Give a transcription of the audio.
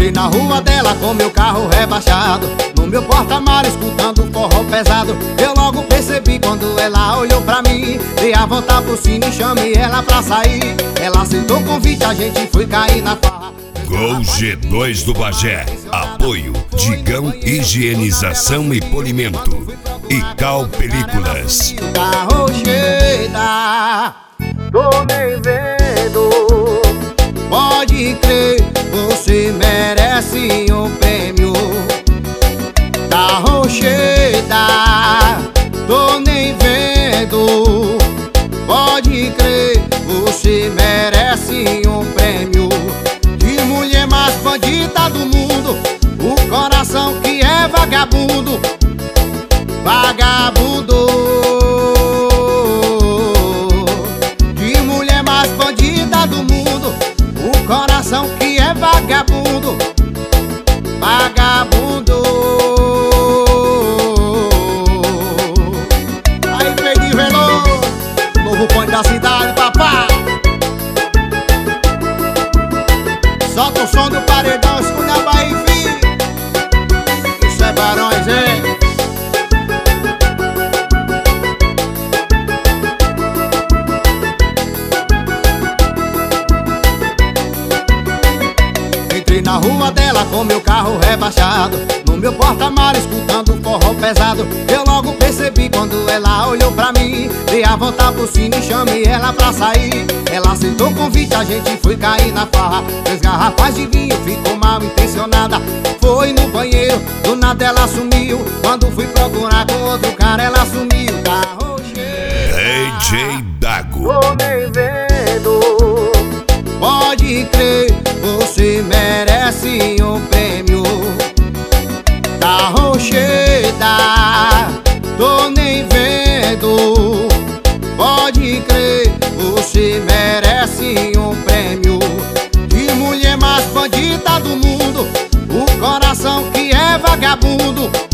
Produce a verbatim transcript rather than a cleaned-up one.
Entrei na rua dela com meu carro rebaixado, no meu porta-malas escutando forró pesado. Eu logo percebi quando ela olhou pra mim, dei a volta por cima e chamei ela pra sair. Ela aceitou o convite, a gente foi cair na farra. Gol G dois do Bagé. Apoio Digão Higienização e Polimento e Cal Películas. Carro cheia, tô nem vendo. Pode crer, você merece um prêmio. Carro cheia, tô nem vendo. Pode crer, você merece um prêmio. De mulher mais bandida do mundo, o coração que é vagabundo. Vagabundo. De mulher mais bandida do mundo, o coração que é vagabundo. Vagabundo. Aí, Fredinho Veloso, novo ponto da cidade, papá. Solta o som do paredão, escuta a Bahia, filho. Isso é Barões, hein? Entrei na rua dela com meu carro rebaixado, no meu porta-malas escutando forró pesado. Eu logo percebi quando ela olhou pra mim, dei a volta por cima e chamei ela pra sair. Ela aceitou o convite, a gente foi cair na farra. Três garrafas de vinho, ficou mal intencionada. Foi no banheiro, do nada ela sumiu. Quando fui procurar com outro cara, ela sumiu. Carro cheio, D J Dago. tô nem vendo. Pode crer, você merece um prêmio. Carro cheia, tô nem vendo. Pode crer, você merece um prêmio. De mulher mais bandida do mundo, o coração que é vagabundo.